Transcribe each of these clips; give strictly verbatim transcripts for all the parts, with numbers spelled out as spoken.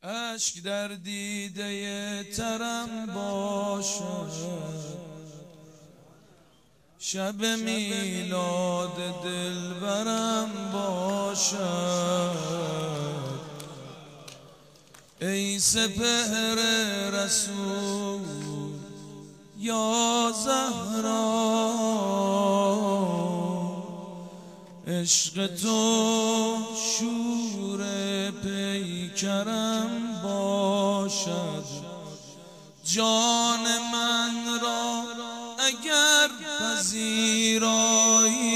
اشک در دیده ترم باشد، شب میلاد دلبرم باشد. ای سپهر رسول یا زهرا، عشق تو شور پیکرم باشد. جان من را اگر پذیرایی،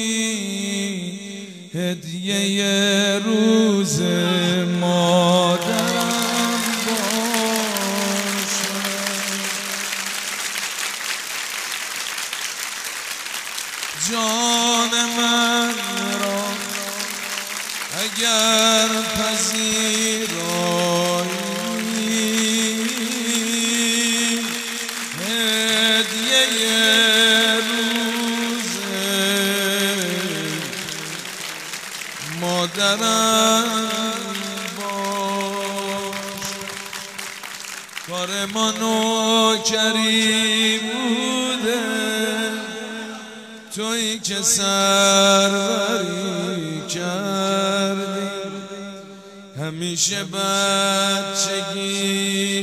هدیه روز مادرم باشد. جان من را اگر پذیرایی، هدیه روز مادرم باش. کار ما نوکری بوده، تویی که سروری کردی، همیشه بچگی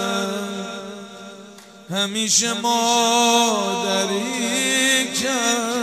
کردم، همیشه مادری کردم.